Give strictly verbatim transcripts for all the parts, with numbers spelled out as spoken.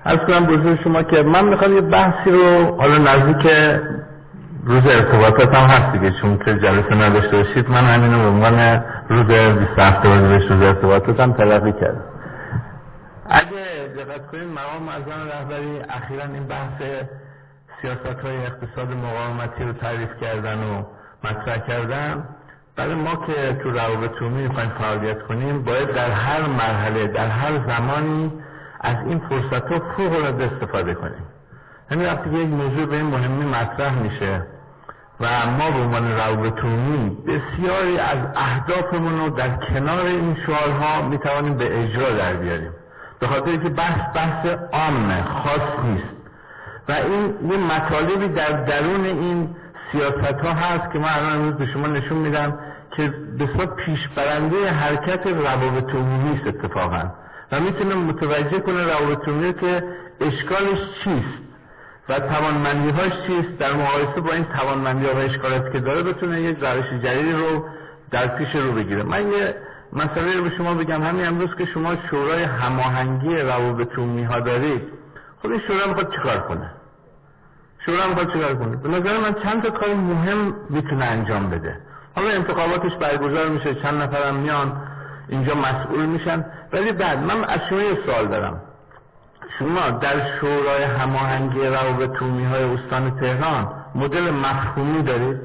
عرض کنم بزرگ شما که من میخوام یه بحثی رو حالا نزدیک روز ارتباطات هم هست دیگه، چون که جلسه نداشته باشید من همینو به عنوان روز بیست و هفت روز ارتباطات هم تلقی کردم. اگه دقت کنید مقام معظم رهبری اخیراً این بحث سیاست‌های اقتصاد مقاومتی رو تعریف کردن و مطرح کردن. برای ما که تو روابط عمومی می‌خوایم فعالیت کنیم باید در هر مرحله در هر زمانی از این فرصت‌ها فوق‌العاده استفاده کنیم. یعنی وقتی که یک موضوع به این مهمی مطرح میشه و ما به عنوان روابط عمومی بسیاری از اهدافمون رو در کنار این شعارها میتوانیم به اجرا در بیاریم، به خاطر اینکه بحث بحث عامه خاص نیست و این یه مطالبی در درون این سیاست ها هست که من الان امروز به شما نشون میدم که بسیار پیشبرنده حرکت روابط عمومی است اتفاقا و میتونه متوجه کنه روابط عمومی که اشکالش چیست و توانمندی‌هاش چیست، در مقایسه با این توانمندی‌ها و اشکالاتی که داره بتونه یک روش جدیدی رو در پیش رو بگیره. من یه مسئله رو به شما بگم. همین امروز که شما شورای هماهنگی روابط عمومی‌ها دارید، خب این شورا میخواد چیکار کنه؟ شورا میخواد چیکار کنه؟ به نظر من چند تا کار مهم میتونه انجام بده. حالا انتخاباتش برگزار میشه، چند نفرم میان اینجا مسئول میشن، ولی بعد من از شما یه سوال دارم. شما در شورای هماهنگی روابط عمومی‌های استان تهران مدل مفهومی دارید؟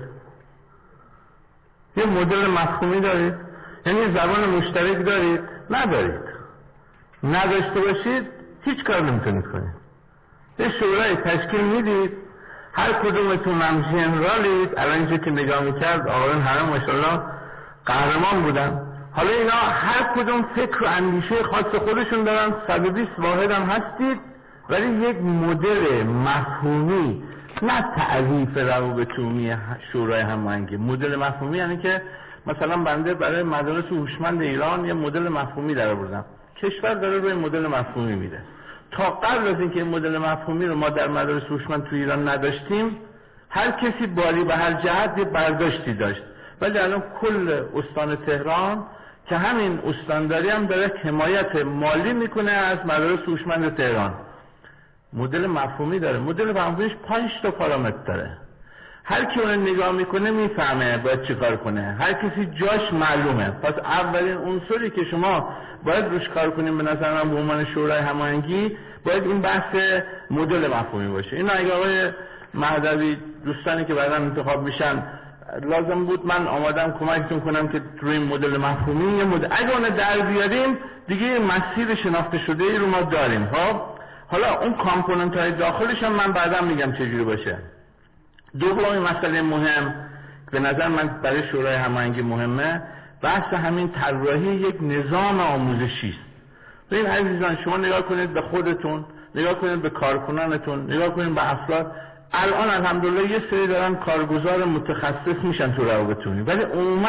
یه مدل مفهومی دارید؟ یعنی زبان مشترک دارید؟ ندارید. نداشته باشید هیچ کار نمیتونید کنید. یه شورای تشکیل میدید، هر کدومتون هم ژنرالید. الان اینجا که نگاه میکرد آقایون همه ماشاءالله قهرمان بودن. حالا اینا هر کدوم فکر و اندیشه خاص خودشون دارن، صد و بیست واحد هم هستید، ولی یک مدل مفهومی، نه تعریف روابط عمومی شورای هماهنگی. مدل مفهومی یعنی که مثلا بنده برای مدارس هوشمند ایران یه مدل مفهومی در آوردم، کشور داره روی مدل مفهومی میره. تا قبل از اینکه این مدل مفهومی رو ما در مدارس هوشمند تو ایران نداشتیم، هر کسی باری به هر جهت یه برداشتی داشت، ولی الان کل استان تهران که همین استانداری هم داره حمایت مالی میکنه از مدارس هوشمند تهران، مدل مفهومی داره. مدل مفهومیش پنج تا پارامتر داره. هر کی اون نگاه میکنه میفهمه باید چیکار کنه، هر کسی جاش معلومه. پس اولین عنصری که شما باید روش کار کنیم به نظر من به عنوان شورای هماهنگی باید این بحث مدل مفهومی باشه. این اگه آقای مهدوی دوستانی که بعداً انتخاب میشن لازم بود من آمادم کمکتون کنم که روی این مدل مفهومی یه مدل اگه اون در بیاریم دیگه مسیر شناخته شده ای رو ما داریم. خب حالا اون کامپوننت های داخلش هم من بعدا میگم چجوری باشه. دومین مسئله مهم به نظر من برای شورای هماهنگی مهمه، بحث همین طراحی یک نظام آموزشی است. ببین عزیزان شما نگاه کنید به خودتون، نگاه کنید به کارکنانتون، نگاه کنید به افراد. الان الحمدلله یه سری دارن کارگزار متخصص میشن تو روابط عمومی، ولی عموما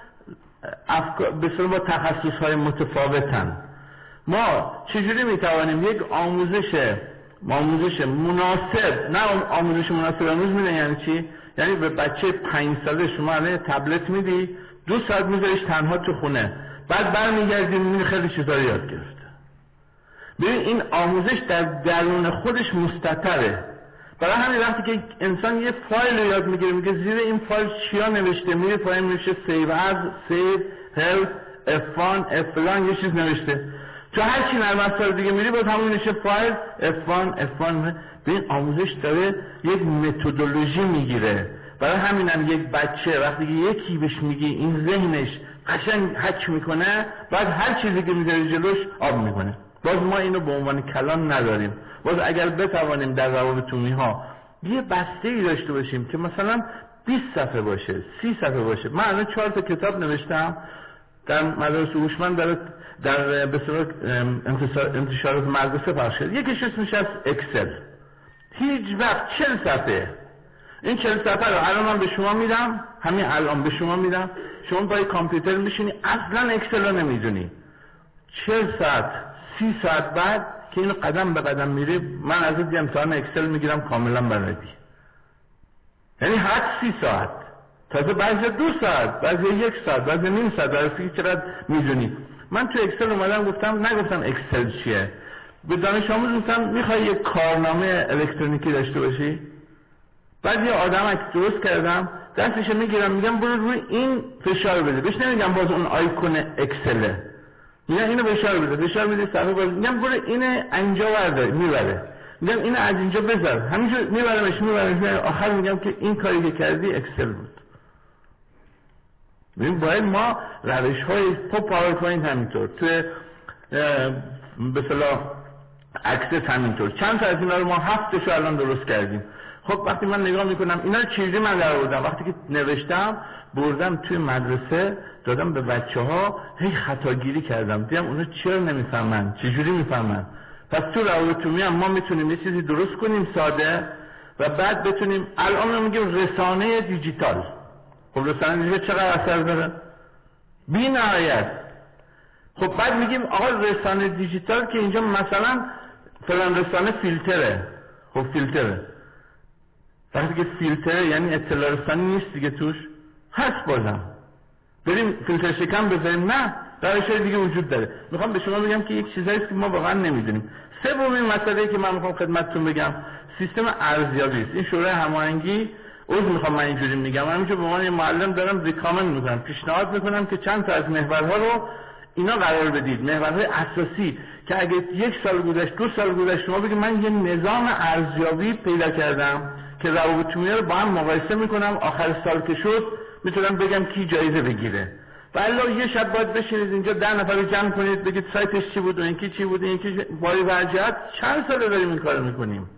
افکار بسیار با تخصص‌های متفاوتن. ما چجوری میتوانیم یک آموزش آموزش مناسب، نه آموزش مناسب امروز میدن یعنی چی؟ یعنی به بچه پنج ساله شما الان تبلت میدی، دو ساعت میذاریش تنها تو خونه، بعد برمیگردی میبینی خیلی چیزا رو یاد گرفته. ببین این آموزش در درون خودش مستتره. برای همین وقتی که انسان یه فایل رو یاد میگیره میگه زیر این فایل چیا نوشته، میره پایین میشه سیو از، سیو، هلپ، اف وان، اف فلان یه چیز نوشته. تو هر چی نرم افزار دیگه میری باز همون میشه فایل اف وان اف وان. ببین آموزش داره یک متدولوژی میگیره. برای همینم یک بچه وقتی که یکی بهش میگی این ذهنش قشنگ حک میکنه، بعد هر چیزی که میذاری جلوش آب میکنه. باز ما اینو به عنوان کلان نداریم. باز اگر بتوانیم در روابط عمومی ها یه بسته‌ای داشته باشیم که مثلا بیست صفحه باشه، سی صفحه باشه. من الان چهار تا کتاب نوشتم در مدارس هوشمند در در به صورت انتشارات مدرسه پخش شد. یکیش اسمش از اکسل. هیچ وقت چهل صفحه. این چهل صفحه رو الان من به شما میدم، همین الان به شما میدم، شما با کامپیوتر میشینی اصلا اکسل رو نمیدونی. چهل ساعت، سی ساعت بعد که اینو قدم به قدم میری، من از این امتحان اکسل میگیرم کاملا بلدی. یعنی حد سی ساعت، تازه بعضی دو ساعت، بعضی یک ساعت، بعضی نیم ساعت، بعضی چقدر میدونی. من تو اکسل اومدم گفتم، نگفتم اکسل چیه، به دانش آموز میگم میخوای یک کارنامه الکترونیکی داشته باشی؟ بعد یه آدمک درست کردم دستش میگیرم میگم برو روی این فشار بده، بهش نمیگم باز اون آیکون اکسله، میگم اینو فشار بده، فشار میده صفحه باز، میگم برو اینو اینجا بردار، میبره، میگم اینو از اینجا بذار، همینجور میبرمش میبرمش، آخر میگم که این کاری که کردی اکسل بود. ببین باید ما روش های تو پاورپوینت همینطور، توی به اصطلاح اکسس همینطور، چند تا از اینا رو ما هفتشو الان درست کردیم. خب وقتی من نگاه میکنم اینا رو چیزی من در آوردم، وقتی که نوشتم بردم توی مدرسه دادم به بچه ها، هی خطاگیری کردم، دیدم اونا چرا نمیفهمن، چجوری میفهمن. پس تو روابطومی هم ما میتونیم یه چیزی درست کنیم ساده و بعد بتونیم، الان رو میگیم رسانه دیجیتال. خب رسانه دیجیتال چقدر اثر داره؟ بی نهایت. خب بعد میگیم آقا رسانه دیجیتال که اینجا مثلا فلان رسانه فیلتره، خب فیلتره، وقتی که فیلتره یعنی اطلاع رسانی نیست دیگه، توش هست بازم، بریم فیلتر شکم بذاریم؟ نه، روش‌های دیگه وجود داره. میخوام به شما بگم که یک چیزایی که ما واقعا نمیدونیم. سومین مسئله که من میخوام خدمتتون بگم سیستم ارزیابی است. این شورای هماهنگی، عذر میخوام من اینجوری میگم، من همینجور به عنوان یه معلم دارم ریکامند میکنم، پیشنهاد میکنم که چند تا از محورها رو اینا قرار بدید، محورهای اساسی که اگه یک سال گذشت، دو سال گذشت، شما بگید من یه نظام ارزیابی پیدا کردم که روابط‌عمومی رو با هم مقایسه میکنم، آخر سال که شد میتونم بگم کی جایزه بگیره. والا یه شب باید بشینید اینجا ده نفر رو جمع کنید بگید سایتش چی بود و اینکی چی بود، اینکی باری وجهت چند ساله داریم این کارو میکنیم.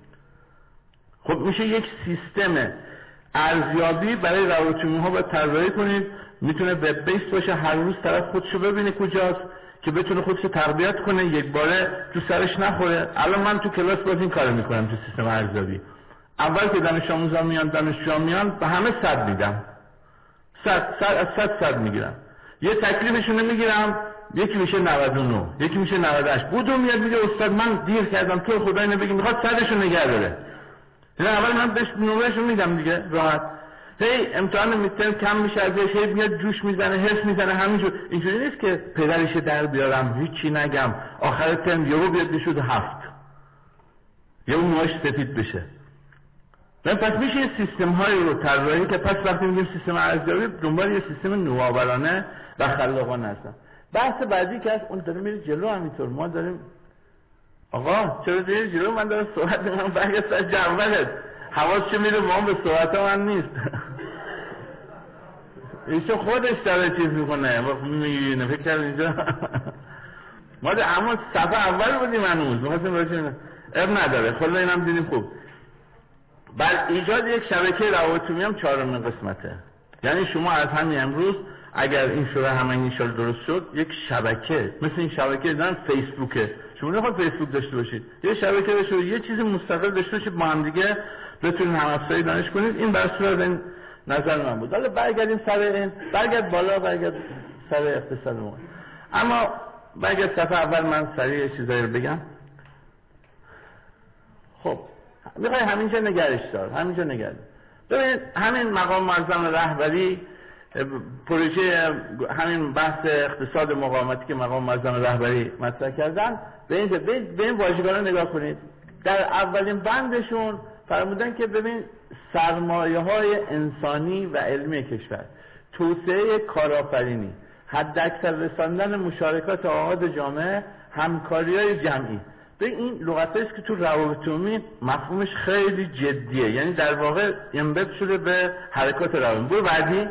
خب میشه یک سیستم ارزیابی برای روابط‌عمومی ها باید طراحی کنید، میتونه وب بیس باشه، هر روز طرف خودشو ببینه کجاست که بتونه خودشو تربیت کنه، یک باره تو سرش نخوره. الان من تو کلاس باز این کارو میکنم تو سیستم ارزیابی. اول که دانش آموزان میان، دانشجویان میان، به همه صد میدم، صد صد از صد صد میگیرم، یه تکلیفشون میگیرم، یکی میشه نود و نه، یکی میشه نود و هشت. بودو میاد میگه استاد من دیر کردم، تو خدای نبگی میخواد صدشو نگه داره. نه اول من بهش نمرهشو میدم دیگه راحت. هی امتحان میترم کم میشه ازش، هی میاد جوش میزنه، حس میزنه، همینجور. اینجوری نیست که پدرش در بیارم هیچی نگم، آخر ترم یهو بیاد بشود هفت، یهو موهاش سفید بشه. من پس میشه یه سیستم هایی رو طراحی که پس وقتی میگیم سیستم ارزیابی دنبال یه سیستم نوآورانه و خلاقانه هستن. بحث بعدی که از اون داره میره جلو، همینطور ما داریم آقا چرا دیگه جلو، من دارم صحبت میکنم برگشت از جنبلت، حواسش میره ما به صحبت من نیست. ایشون خودش داره چیز میکنه میگیرینه فکر کرد اینجا ما ده اما صفحه اول بودیم هنوز میخواستیم باشیم، اب نداره خلا اینم دیدیم خوب. بر ایجاد یک شبکه روابط‌عمومی هم چهارمین قسمته. یعنی شما از همین امروز اگر این شورای هماهنگی ان شاءالله درست شد، یک شبکه مثل این شبکه دارن فیسبوکه، شما نخواهید فیسبوک داشته باشید، یه شبکه داشته باشید، یه چیزی مستقل داشته باشید، با هم دیگه بتونید هم افزایی دانش کنید. این بر صورت این نظر من بود. حالا برگردیم سر این، برگرد بالا، برگرد سر اقتصاد ما. اما برگرد صفحه اول، من سریع چیزایی رو بگم. خب میخوای همینجا نگرش دار، همینجا نگرد. ببینید همین مقام معظم رهبری، پروژه همین بحث اقتصاد مقاومتی که مقام معظم رهبری مطرح کردن، به این به این واژگان نگاه کنید. در اولین بندشون فرمودن که ببین سرمایه های انسانی و علمی کشور، توسعه کارآفرینی، حداکثر رساندن مشارکات آحاد جامعه، همکاری‌های جمعی. به این لغتایی است که تو روابط‌عمومی مفهومش خیلی جدیه، یعنی در واقع امبد شده به حرکات روابط. برو بعدی،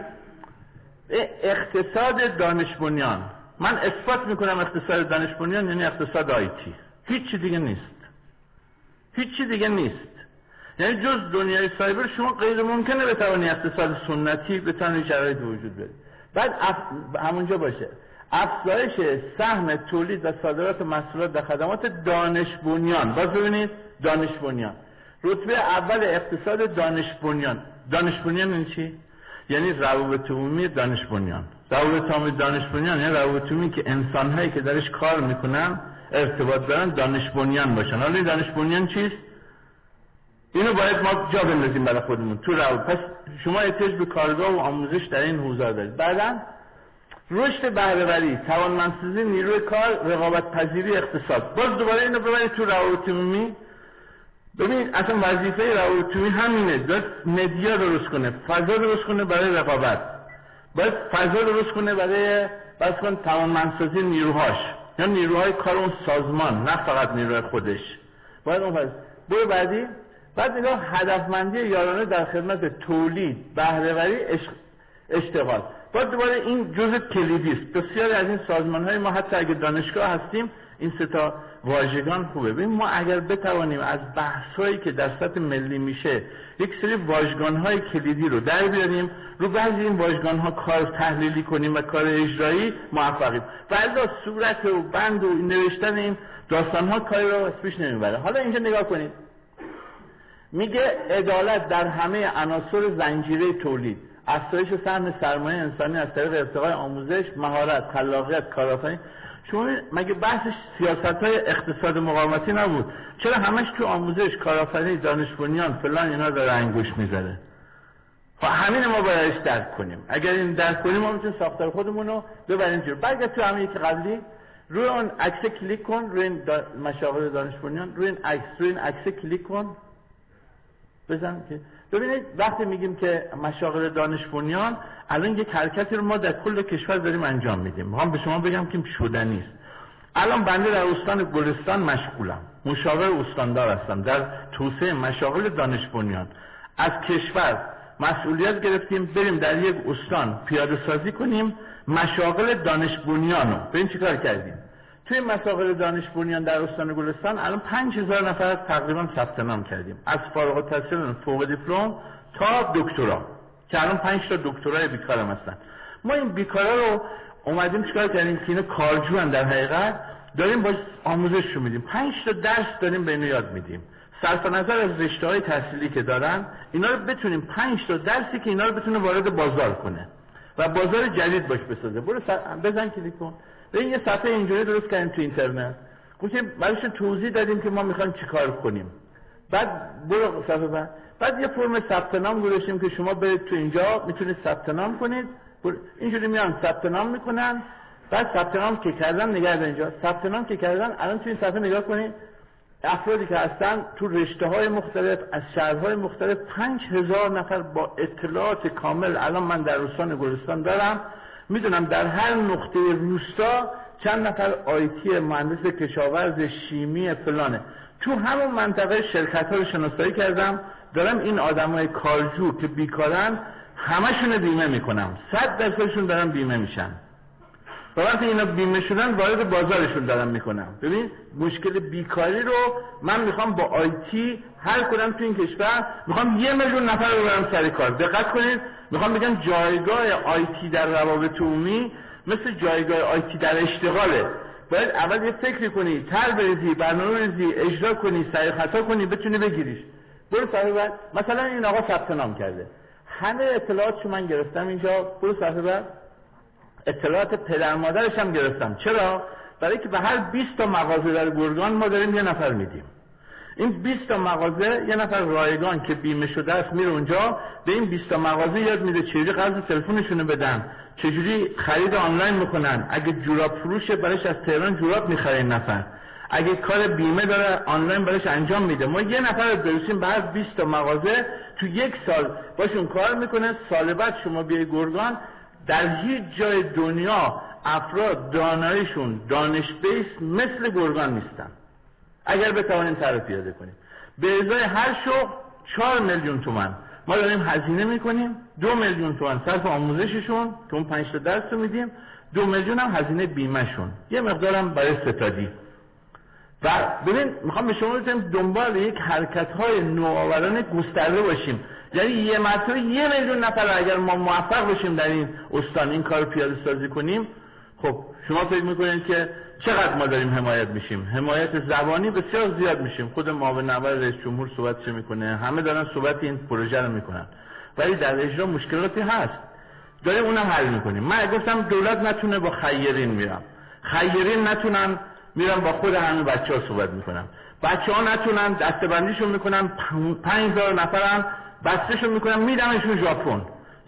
اقتصاد دانش بنیان. من اثبات میکنم اقتصاد دانش بنیان یعنی اقتصاد آیتی، هیچ چی دیگه نیست، هیچ چی دیگه نیست. یعنی جز دنیای سایبر شما غیر ممکنه بتوانی اقتصاد سنتی بتوانی شرایط وجود بده. بعد اف... همونجا باشه افزایش سهم تولید و صادرات محصولات و خدمات دانش بنیان. باز ببینید دانش بنیان رتبه اول اقتصاد دانش بنیان. دانش بنیان یعنی چی؟ یعنی روابط عمومی دانش بنیان. روابط عمومی دانش بنیان یعنی روابط عمومی که انسان‌هایی که درش کار میکنن ارتباط دارن دانش بنیان باشن. حالا این دانش بنیان چیست؟ اینو باید ما جا بندازیم برای خودمون تو روابط. پس شما احتیاج به کارگاه و آموزش در این حوزه دارید. بعداً رشد بهره‌وری، توانمندسازی نیروی کار، رقابت پذیری اقتصاد. باز دوباره اینو ببرید تو روابط عمومی. ببینید اصلا وظیفه روابط عمومی همینه، باید مدیا درست کنه، فضا درست کنه برای رقابت، باید فضا درست کنه برای بس کن توانمندسازی نیروهاش، یا نیروهای کار اون سازمان، نه فقط نیروی خودش. باید اون فضا. برو بعدی. بعد نگاه هدفمندی یارانه در خدمت تولید، بهره‌وری، اشتغال. باید دوباره این جزء کلیدی است. بسیاری از این سازمان‌های ما حتی اگه دانشگاه هستیم این سه تا واژگان خوبه. ببین ما اگر بتوانیم از بحث‌هایی که در سطح ملی میشه یک سری واژگان‌های کلیدی رو در بیاریم، رو بعضی این واژگان‌ها کار تحلیلی کنیم و کار اجرایی موفقیم. ولی صورت و بند و نوشتن این داستان‌ها کاری رو پیش نمیبره. حالا اینجا نگاه کنید. میگه عدالت در همه عناصر زنجیره تولید، افزایش سهم سرمایه انسانی از طریق ارتقای آموزش، مهارت، خلاقیت، کارآفرینی. شما مگه بحثش سیاست‌های اقتصاد مقاومتی نبود؟ چرا همش تو آموزش، کارآفرینی، دانش بنیان فلان اینا داره انگوش میذاره؟ خب همین ما بایدش درک کنیم. اگر این درک کنیم ما میتونیم ساختار خودمون رو ببریم جلو. برگرد تو همین که قبلی روی اون عکس کلیک کن، روی این دا... مشاغل دانش بنیان، روی این عکس روی این عکس کلیک کن. بزن که ببینید وقتی میگیم که مشاغل دانش بنیان، الان یک حرکتی رو ما در کل کشور داریم انجام میدیم. میخوام به شما بگم که شدنی است. الان بنده در استان گلستان مشغولم، مشاور استاندار هستم در توسعه مشاغل دانش بنیان. از کشور مسئولیت گرفتیم بریم در یک استان پیاده سازی کنیم مشاغل دانش بنیان رو. ببین چیکار کردیم. توی مشاغل دانش بنیان در استان گلستان الان پنج هزار نفر تقریبا ثبت نام کردیم، از فارغ التحصیلان فوق دیپلم تا دکترا، که الان پنج تا دکترای بیکار هم هستن. ما این بیکارا رو اومدیم چیکار کردیم که اینا کارجوان در حقیقت داریم باش آموزش رو میدیم، پنج تا درس داریم به اینا یاد میدیم. صرف نظر از رشته‌های تحصیلی که دارن اینا رو بتونیم پنج تا درسی که اینا رو بتونه وارد بازار کنه و بازار جدید باش بسازه. برو بزن کلیک کن. این یه صفحه اینجوری درست کردیم تو اینترنت، گفتیم برایش توضیح دادیم که ما میخوایم چیکار کنیم. بعد برو صفحه بعد بعد یه فرم ثبت نام گذاشتیم که شما برید تو اینجا میتونید ثبت نام کنید. اینجوری میان ثبت نام میکنن. بعد ثبت نام که کردن نگرد اینجا ثبت نام که کردن الان تو این صفحه نگاه کنید افرادی که هستن تو رشته‌های مختلف از شهرهای مختلف پنج هزار نفر با اطلاعات کامل الان من در استان گلستان دارم. میدونم در هر نقطه روستا چند نفر آیتی، مهندس کشاورز، شیمی فلانه. تو همون منطقه شرکت‌ها رو شناسایی کردم، دارم این آدمای کارجو که بیکارن همشون بیمه میکنم، صد درصدشون دارن بیمه میشن. و وقتی اینا بیمه شدن وارد بازارشون دارم میکنم. ببین مشکل بیکاری رو من میخوام با آیتی حل کنم تو این کشور. میخوام یه میلیون نفر رو برم سر کار. دقت کنید، میخوام بگم جایگاه آیتی در روابط عمومی مثل جایگاه آیتی در اشتغاله. باید اول یه فکری کنی، تر بریزی، برنامه بریزی، اجرا کنی، سعی خطا کنی، بتونی بگیریش. برو صفحه بعد. مثلا این آقا ثبت نام کرده، همه اطلاعاتشو من گرفتم اینجا. برو صفحه بعد. اطلاعات پدر مادرش هم گرفتم. چرا؟ برای که به هر بیست تا مغازه در گرگان ما داریم یه نفر میدیم. این بیست تا مغازه یه نفر رایگان که بیمه شده است میره اونجا به این بیست تا مغازه یاد میده چجوری قرض تلفنشون بدن، چجوری خرید آنلاین میکنن، اگه جوراب فروشه برایش از تهران جوراب میخره این نفر، اگه کار بیمه داره آنلاین برایش انجام میده. ما یه نفر رو درسیم به هر بیست تا مغازه تو یک سال باشون کار میکنه. سال بعد شما بیای گرگان در هیچ جای دنیا افراد داناییشون دانش بیس مثل گرگان نیستن. اگر بتوانیم طرف پیاده کنیم به ازای هر شغل چهار میلیون تومان ما داریم هزینه میکنیم، دو میلیون تومان صرف آموزششون که اون پنج تا درس رو میدیم، دو میلیون هم هزینه بیمه شون، یه مقدارم برای ستادی. و ببین میخوام به شما بگم دنبال یک حرکت‌های نوآورانه گسترده باشیم. یعنی یه مرتبه یه میلیون نفر اگر ما موفق باشیم در این استان این کار پیاده سازی کنیم، خب شما فکر میکنید که چقدر ما داریم حمایت میشیم؟ حمایت زبانی بسیار زیاد میشیم. خود معاون اول رئیس جمهور صحبتش میکنه، همه دارن صحبت این پروژه رو میکنن، ولی در اجرا مشکلاتی هست، داریم اونم حل میکنیم. من گفتم دولت نتونه با خیرین میرم، خیرین نتونن میرم با خود همه بچه‌ها صحبت میکنم، بچه‌ها نتونن دسته‌بندیشون میکنن، پنج هزار نفرن بسته‌شون میکنن میدمشون ژاپن،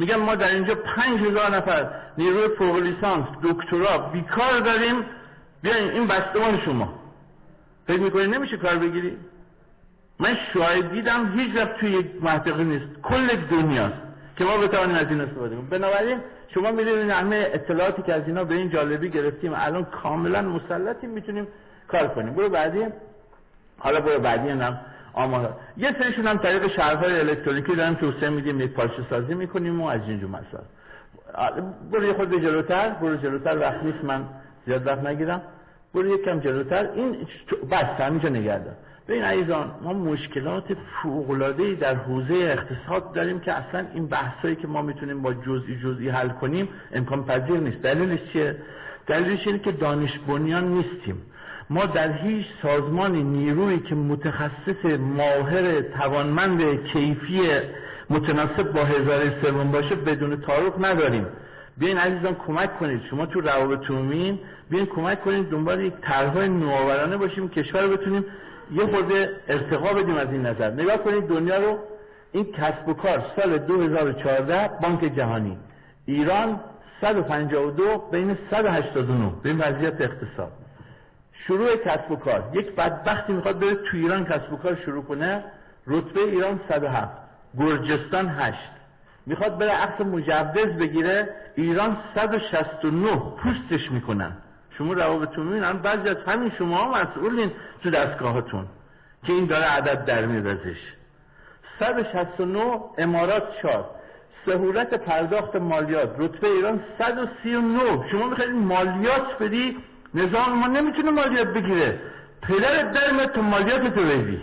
میگن ما در اینجا پنج هزار نفر نیروی فوق لیسانس دکترا بیکار داریم، بیاین این بسته‌مال شما. فکر میکنی نمیشه کار بگیری؟ من شاید دیدم هیچ وقت توی یک منطقه نیست، کل دنیاست که ما بتوانیم از این استفاده کنیم. بنابراین شما میدونید همه اطلاعاتی که از اینا به این جالبی گرفتیم الان کاملا مسلطیم، میتونیم کار کنیم. برو بعدی. حالا برو بعدی هم آمار. یه سریشون هم طریق شهرهای الکترونیکی داریم توسعه میدیم، یک پارچه سازی میکنیم و از اینجور مسائل. برو یه خورده جلوتر، برو جلوتر، وقت نیست من زیاد وقت نگیرم. برو یکم جلوتر. این بس همینجا نگردم. ببین عزیزان، ما مشکلات فوق‌العاده‌ای در حوزه اقتصاد داریم که اصلا این بحثایی که ما میتونیم با جزئی جزئی حل کنیم امکان پذیر نیست. دلیلش چیه؟ دلیلش اینه که دانش بنیان نیستیم. ما در هیچ سازمانی نیرویی که متخصص ماهر توانمند کیفی متناسب با هزاره سوم باشه بدون تعارف نداریم. بیاین عزیزان کمک کنید، شما تو روابط عمومی بیاین کمک کنید دنبال یک طرح‌های نوآورانه باشیم، کشور رو بتونیم یه خورده ارتقا بدیم. از این نظر نگاه کنید دنیا رو. این کسب و کار سال دو هزار و چهارده بانک جهانی، ایران صد و پنجاه و دو بین صد و هشتاد و نه. به این وضعیت اقتصاد شروع کسب و کار، یک بدبختی میخواد بره تو ایران کسب و کار شروع کنه، رتبه ایران صد و هفت، گرجستان هشت. میخواد بره عقد مجوز بگیره، ایران صد و شصت و نه پوستش میکنن. شما روابط عمومی هم بعضی از همین شما مسئولین تو دستگاهتون که این داره عدد در میاد ازش. صد و شصت و نه. امارات چهار. سهولت پرداخت مالیات، رتبه ایران صد و سی و نه. شما میخواید مالیات بدی، نظام ما نمیتونه مالیات بگیره، پدرت در میاد تو مالیات تو بدی.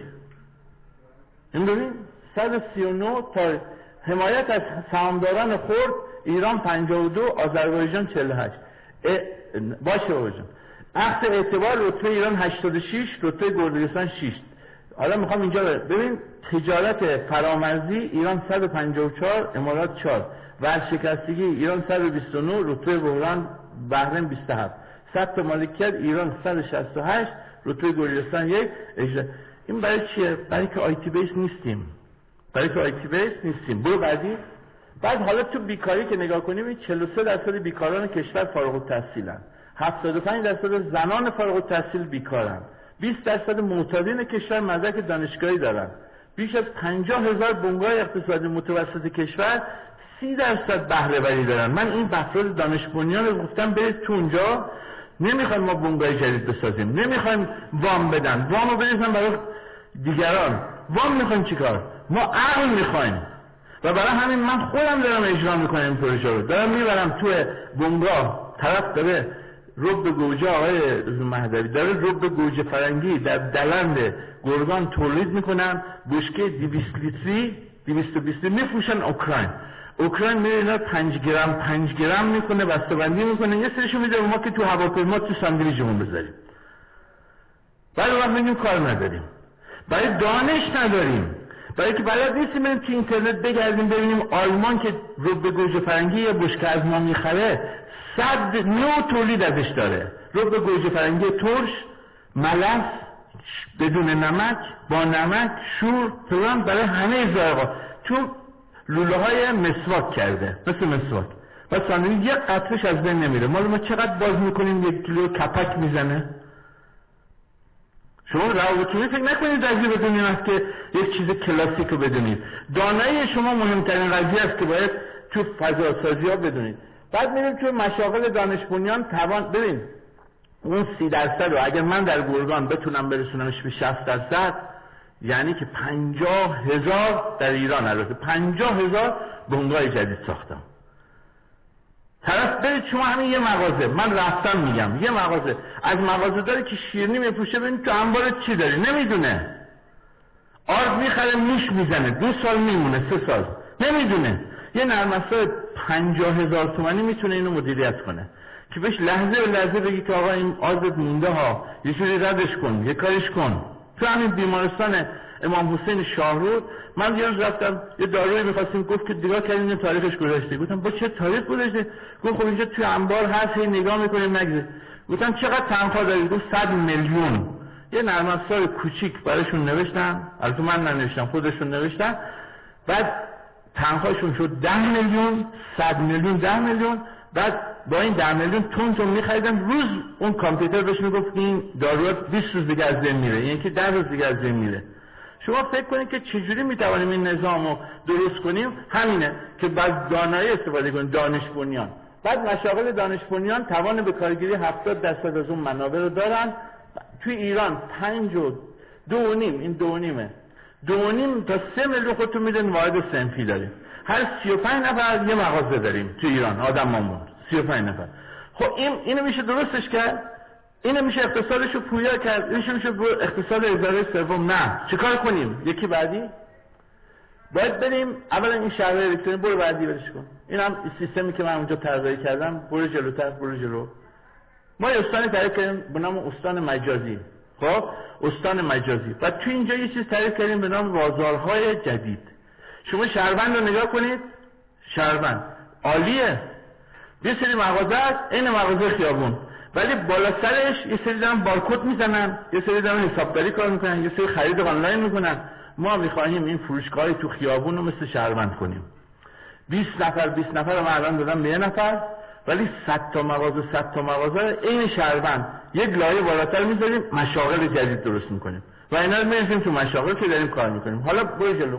این ببین صد و سی و نه. تا حمایت از سهامداران خرد، ایران پنجاه و دو، آذربایجان چهل و هشت. باشه بابا جان. عقد اعتبار رتبه ایران هشتاد و شش، رتبه گرجستان شش. حالا میخوام اینجا ببین تجارت فرامرزی ایران صد و پنجاه و چهار، امارات چهار. ورشکستگی ایران صد و بیست و نه، رتبه بحران بحرین بیست و هفت. ثبت مالکیت ایران صد و شصت و هشت، رتبه گرجستان یک. این برای چیه؟ برای که آیتی بیس نیستیم. برای که آیتی بیس نیستیم. برو بعدی. بعد حالا تو بیکاری که نگاه کنیم چهل و سه درصد بیکاران کشور فارغ التحصیلن، هفتاد و پنج درصد زنان فارغ التحصیل بیکارن، بیست درصد معتادین کشور مدرک دانشگاهی دارن، بیش از پنجاه هزار بنگاه اقتصادی متوسط کشور سی درصد بهره وری دارن. من این افراد دانش بنیان رو گفتم برید تو اونجا. نمیخوایم ما بنگاه جدید بسازیم، نمیخوایم وام بدن، وامو بریزن برای دیگران. وام میخوایم چیکار؟ ما عقل میخوایم. و برای همین من خودم دارم اجرا میکنم این پروژه رو، دارم میبرم تو بنگاه. طرف داره رب گوجه، آقای مهدوی داره رب گوجه فرنگی در دلند گرگان تولید میکنن، بشکه دویست لیتری دویست و بیست میفروشن اوکراین. اوکراین میره اینا پنج گرم پنج گرم میکنه، بسته‌بندی میکنه، یه سریشو میده ما که تو هواپیما تو ساندویچمون بذاریم. بعد وقت میگیم کار نداریم، برای دانش نداریم، برای که بلد نیستیم بریم تو اینترنت بگردیم ببینیم آلمان که رب گوجه فرنگی یا بشکه از ما میخره صد نوع تولید ازش داره. رب گوجه فرنگی ترش، ملس، بدون نمک، با نمک، شور، فلان، برای همه ذائقه‌ها تو لوله های مسواک کرده، مثل مسواک. و ساندویچ یک قطرش از بین نمیره. مال ما چقدر باز میکنیم یک کیلو کپک میزنه. شما روابطی فکر نکنید در این بدونید است که یک چیز کلاسیک رو بدونید. دانایی شما مهمترین قضیه است که باید تو فضا سازی ها بدونید. بعد میریم تو مشاغل دانش بنیان توان. ببین اون سی درصد رو اگر من در گرگان بتونم برسونمش به شصت درصد، یعنی که پنجاه هزار در ایران، البته پنجاه هزار بنگاه جدید ساختم. طرف برید شما همین یه مغازه، من رفتم میگم یه مغازه، از مغازه داره که شیرینی میفروشه، ببین تو انبارت چی داری، نمیدونه. آرد میخره میش میزنه، دو سال میمونه، سه سال نمیدونه. یه نرم افزار پنجاه هزار تومانی میتونه اینو مدیریت کنه که بهش لحظه به لحظه بگی که آقا این آردت مونده ها، یه جوری ردش کن، یه کارش کن. تو همین بیمارستان امام حسین شاهرود من یه روز رفتم یه دارویی می‌خواستیم، گفت که دیگه کردین تاریخش گذشته. گفتم با چه تاریخ گذشته؟ گفت خب اینجا توی انبار هست، هی نگاه می‌کنیم نگذره. گفتم چقدر تنخواه داری؟ گفت صد میلیون. یه نرم افزار کوچیک براشون نوشتم، البته من ننوشتم، خودشون نوشتن. بعد تنخواشون شد ده میلیون، صد میلیون، ده میلیون. بعد با این ده میلیون تون تون می‌خریدن، روز اون کامپیوتر بهش میگفت این دارو بیست روز دیگه از بین میره، یعنی که ده روز دیگه از بین میره. شما فکر کنید که چجوری میتوانیم این نظام رو درست کنیم؟ همینه که بعد دانایی استفاده کنیم، دانش بنیان. بعد مشاغل دانش بنیان توان به کارگیری هفتاد درصد از اون منابع رو دارن. توی ایران پنج و دو و نیم، این دو و نیمه دو و نیم تا سه میلیون خودتون میدونید واحد صنفی داریم. هر سی و پنج نفر یه مغازه داریم تو ایران، آدمامون سی و پنج نفر. خب این اینو میشه درستش کرد؟ اینو میشه اقتصادش رو پویا کرد؟ اینو میشه اقتصاد اداره سوم؟ نه. چیکار کنیم؟ یکی بعدی باید بریم اولا این شهرهای الکترونیک، برو بعدی برش کن. اینم سیستمی که من اونجا طراحی کردم، برو جلوتر، برو جلو. ما یه استانی تعریف کردیم به نام استان مجازی. خب استان مجازی. و تو اینجا یه چیز تعریف کردیم به نام بازارهای جدید. شما شهروند رو نگاه کنید، شهروند عالیه، یه سری مغازه است، این مغازه خیابون، ولی بالا سرش یه سری دارن بارکد میزنن، یه سری دارن حسابداری کار میکنن، یه سری خرید آنلاین میکنن. ما میخواهیم این فروشگاه تو خیابون رو مثل شهروند کنیم. بیست نفر بیست نفر ما الان دادم به یه نفر، ولی صد تا مغازه صد تا مغازه این شهروند یک لایه بالاتر میذاریم، مشاغل جدید درست میکنیم و اینا رو میذاریم تو مشاغل که داریم کار میکنیم. حالا برو جلو.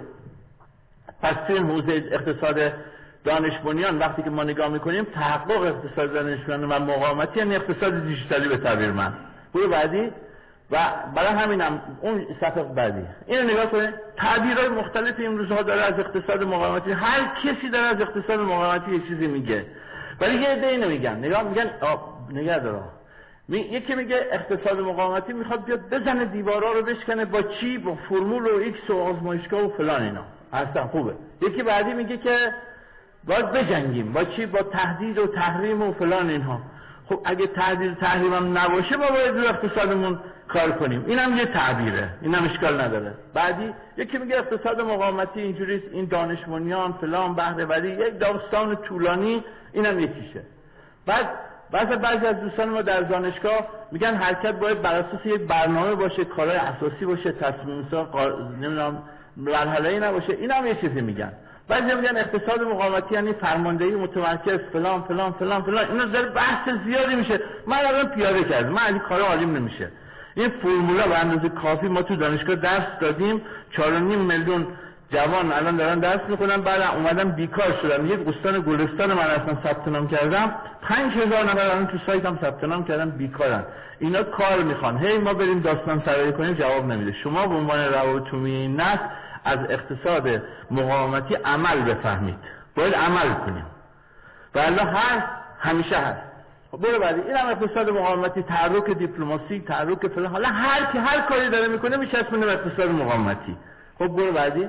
پس توی حوزه اقتصاد دانش بنیان وقتی که ما نگاه میکنیم، تحقق اقتصاد دانش بنیان و مقاومتی یعنی اقتصاد دیجیتالی به تعبیر من. برو بعدی. و برای همینم اون صفحه بعدی اینو نگاه کنید، تعبیرهای مختلف این روزها داره از اقتصاد مقاومتی. هر کسی داره از اقتصاد مقاومتی یه چیزی میگه، ولی یه عده اینو میگن، نگاه میگن نگاه داره می... یکی میگه اقتصاد مقاومتی میخواد بیاد بزنه دیوارا رو بشکنه، با چی؟ با فرمول و ایکس و آزمایشگاه و فلان اینا. اصلا خوبه. یکی بعدی میگه که باید بجنگیم، با چی؟ با تهدید و تحریم و فلان اینها. خب اگه تهدید و تحریم هم نباشه ما باید رو اقتصادمون کار کنیم. اینم یه تعبیره، اینم اشکال نداره. بعدی یکی میگه اقتصاد مقاومتی اینجوریه، این دانش بنیان فلان بهره وری، یک داستان طولانی، اینم یکیشه. بعد بعضی بعضی از دوستان ما در دانشگاه میگن حرکت باید بر اساس یک برنامه باشه، کارهای اساسی باشه، تصمیم سازی نمیدونم مرحله‌ای نباشه. اینم یه چیزی میگن. بعضی میگن اقتصاد مقاومتی یعنی فرماندهی متمرکز فلان فلان فلان فلان. اینا در بحث زیادی میشه. من الان پیاده کردم، من این کارا عالیم نمیشه. این فرمولا به اندازه کافی ما تو دانشگاه درس دادیم، چهار و نیم میلیون جوان الان دارن درس میکنن، بعد اومدم بیکار شدم. یک استان گلستان من اصلا ثبت نام کردم، پنج هزار نفر الان تو سایتم ثبت نام کردن بیکارن. اینا کار میخوان، هی ما بریم داستان سرایی کنیم جواب نمیده. شما به عنوان روابط عمومی نسل از اقتصاد مقاومتی عمل بفهمید، باید عمل کنیم و الله هر همیشه هست. برو بعدی. این هم اقتصاد مقاومتی، تحرک دیپلماسی، تحرک فلان. حالا هر کی هر کاری داره میکنه میچسبونه به اقتصاد مقاومتی. خب برو بعدی.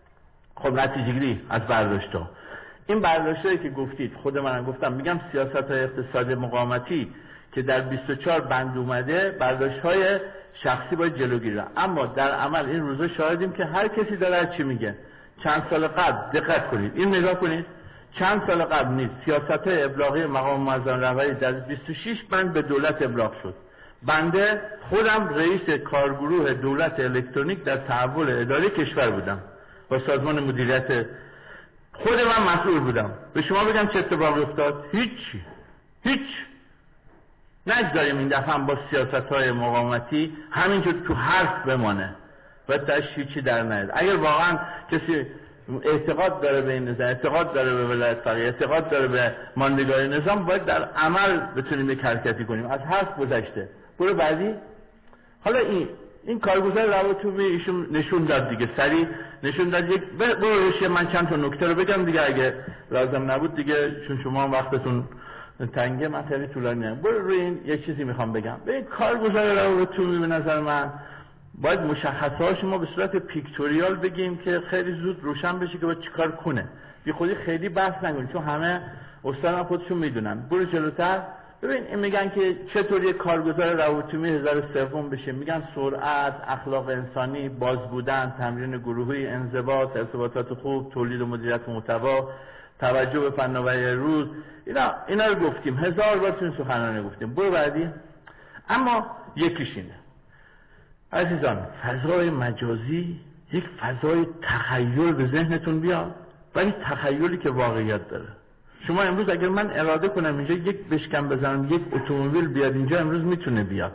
خب نتیجه گیری از برداشت‌ها، این برداشتایی که گفتید خود منم گفتم، میگم سیاست‌های اقتصاد مقاومتی که در بیست و چهار بند اومده، برداشت‌های شخصی باید جلوگیری، اما در عمل این روزا شاهدیم که هر کسی داره چی میگه. چند سال قبل دقت کنید، این نگاه کنید، چند سال قبل نیست سیاست‌های ابلاغی مقام معظم رهبری در بیست و شش بند به دولت ابلاغ شد. بنده خودم رئیس کارگروه دولت الکترونیک در تحول اداری کشور بودم، با سازمان مدیریت خود من مسئول بودم. به شما بگم چه اتفاقی افتاد؟ هیچ هیچ نگذاریم این دفعه هم با سیاست‌های مقاومتی همینجور تو حرف بمانه و تاش هیچی در نیاد. اگر واقعا کسی اعتقاد داره به این نظام، اعتقاد داره به ولایت فقیه، اعتقاد داره به ماندگاری نظام، باید در عمل بتونیم یک حرکتی کنیم. از حرف گذشته. برو بعدی. حالا این این کارگزار روابط عمومی ایشون نشون داد دیگه، سریع نشون داد. یک برو من چند تا نکته رو بگم دیگه، اگه لازم نبود دیگه، چون شما هم وقتتون تنگه، من خیلی طولانی نمی‌کنم. برو روی این یک چیزی میخوام بگم. ببین کارگزار روابط عمومی به نظر من باید مشخصه‌هاش ما به صورت پیکتوریال بگیم که خیلی زود روشن بشه که باید چیکار کنه. بی خودی خیلی بحث نکنیم چون همه استادان خودشون میدونن. برو جلوتر. ببین این میگن که چطوری کارگزار روابط عمومی هزار سوم بشه. میگن سرعت، اخلاق انسانی، باز بودن، تمرین گروهی، انضباط، ارتباطات خوب، تولید و مدیریت محتوا، توجه به فناوری روز. اینا اینا رو گفتیم، هزار بار تو سخنرانی گفتیم. برو بعدی. اما یکیش اینه عزیزان، فضای مجازی یک فضای تخیل به ذهنتون بیاد. ولی تخیلی که واقعیت داره. شما امروز اگر من اراده کنم اینجا یک بشکن بزنم یک اتومبیل بیاد اینجا، امروز میتونه بیاد،